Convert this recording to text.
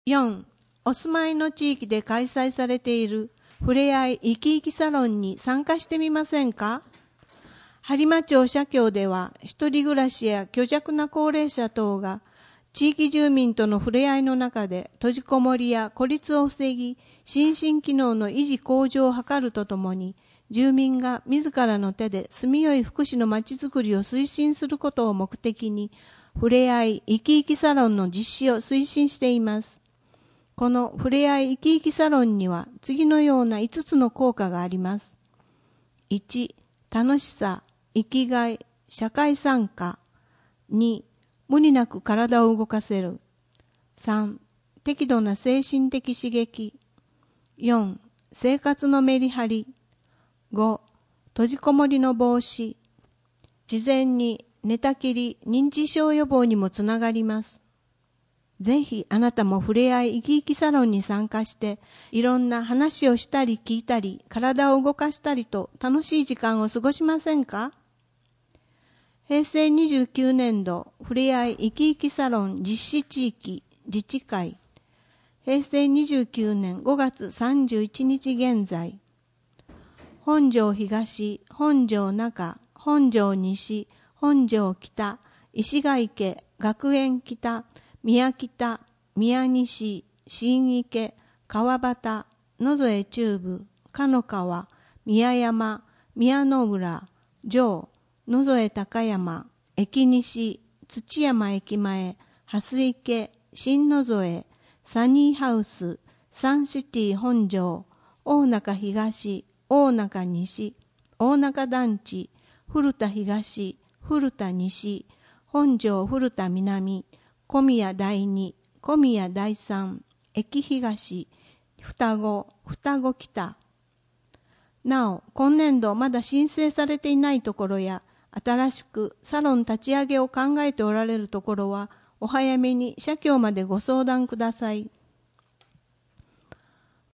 4. お住まいの地域で開催されているふれあい生き生きサロンに参加してみませんか？播磨町社協では、一人暮らしや虚弱な高齢者等が地域住民との触れ合いの中で閉じこもりや孤立を防ぎ、心身機能の維持向上を図るとともに、住民が自らの手で住みよい福祉のまちづくりを推進することを目的に、ふれあい生き生きサロンの実施を推進しています。このふれあい生き生きサロンには次のような5つの効果があります。1、楽しさ、生きがい、社会参加。2、無理なく体を動かせる。3、適度な精神的刺激。4、生活のメリハリ。5、閉じこもりの防止。自然に寝たきり、認知症予防にもつながります。ぜひあなたもふれあい生き生きサロンに参加して、いろんな話をしたり聞いたり、体を動かしたりと楽しい時間を過ごしませんか？平成29年度ふれあい生き生きサロン実施地域自治会、平成29年5月31日現在、本庄東、本庄中、本庄西、本庄北、石ヶ池、学園北、宮北、宮西、新池、川端、野添中部、かの川、宮山、宮の浦、上、野添高山、駅西、土山駅前、蓮池、新野添、サニーハウス、サンシティ本庄、大中東、大中西、大中団地、古田東、古田西、本庄古田南、小宮第二、小宮第三、駅東、双子、双子北。なお、今年度まだ申請されていないところや、新しくサロン立ち上げを考えておられるところは、お早めに社協までご相談ください。